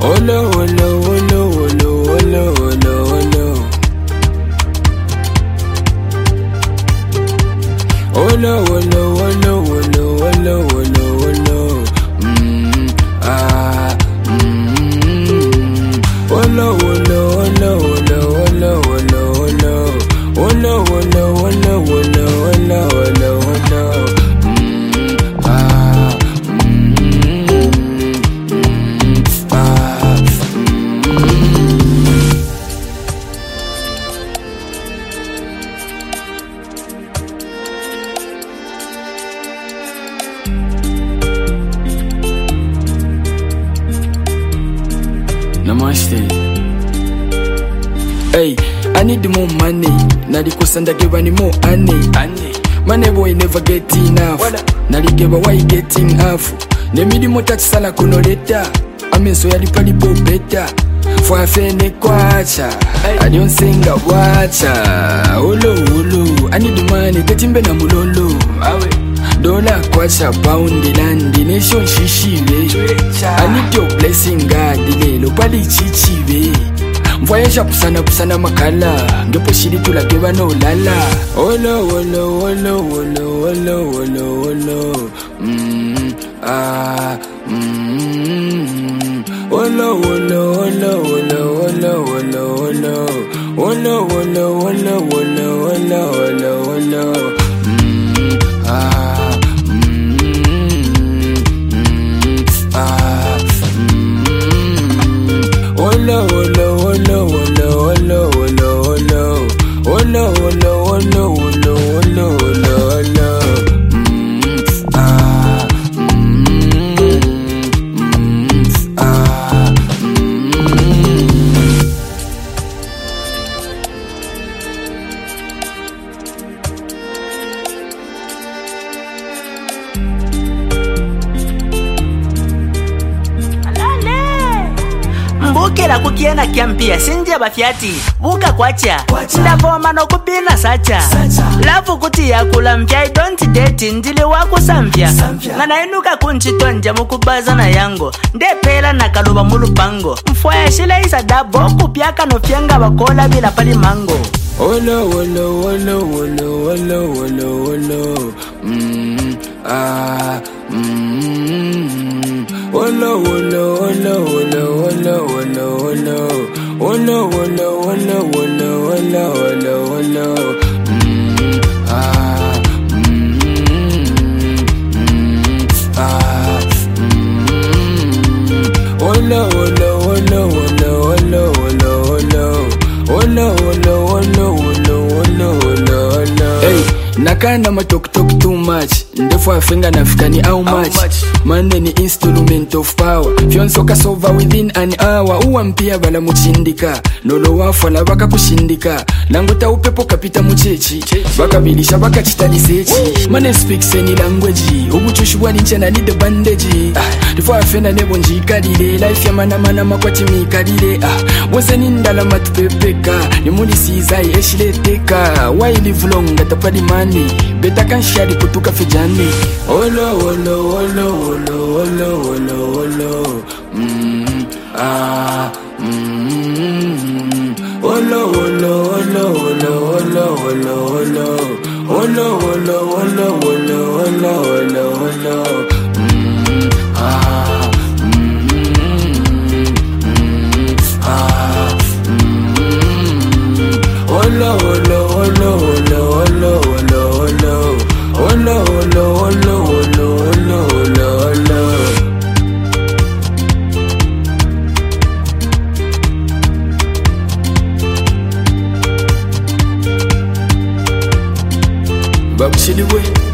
Olo, olo, olo, olo, olo, olo, olo. Olo, olo, olo, olo, olo, olo, olo. Olo, olo, olo, olo, olo, olo, olo. Olo, olo, olo, olo, olo, olo, olo. Namaste. Hey, I need more money. Nalikosa give any more honey. Money boy never get enough. Naligeba why getting half. Nemidi motatisala kunoleta. Amenso yalipalipo beta. For fene kwacha. I don't sing a wacha. Olo olo. I need the money. Ketimbe na mulolo. Dollar kwacha pound landi nation shishive. I need your blessing God lelo pali chichive. Mvoyesha pusana makala. Ngepo shiri tulageba no lala. Olo olo olo olo olo olo olo. Olo olo olo olo olo olo olo. Olo olo olo olo olo olo olo. Olo olo olo olo olo olo olo. Olo olo olo olo olo olo olo. Mbukira kukiena kiampia sinje bafyati buka kwacha ndavoma no kupina sacha lavu kuti yakula mpya I don't date ndili wako samvya ngana inuka kunchitonja mukubaza na yango ndepela nakaluba mulupango mfwaya shila isa dabo kupyaka no fyenga bakola bila pali mango. Olo olo olo olo olo olo olo. Olo olo olo olo olo olo olo. Olo olo olo olo olo olo olo. Olo olo olo olo olo olo olo. Olo olo olo olo olo olo olo. Hey, nakanda ma talk too much. Ndefo afinga nafikani how much. Money ni instrument of power. Fyonsoka solve within an hour. Uwampia bala muchindika. Nolo wafala baka kushindika. Nanguta upepo kapita muchechi. Baka bilisha baka chitalisechi. Money speaks any language. Ubuchushwa ninchana need the bandage. Ndefo afenda nebo njikalile. Life ya mana makwati mikalile. Wose nindala matupepeka. Nimuli sizai eshileteka. Why live long atapadi money. Beta kan shari kutuka fejani. Olo olo olo olo olo olo olo. Olo olo olo olo olo olo olo. Olo olo olo olo olo olo olo. Olo olo olo olo olo olo olo. Olo olo olo olo olo olo olo. Babu Shiliwe.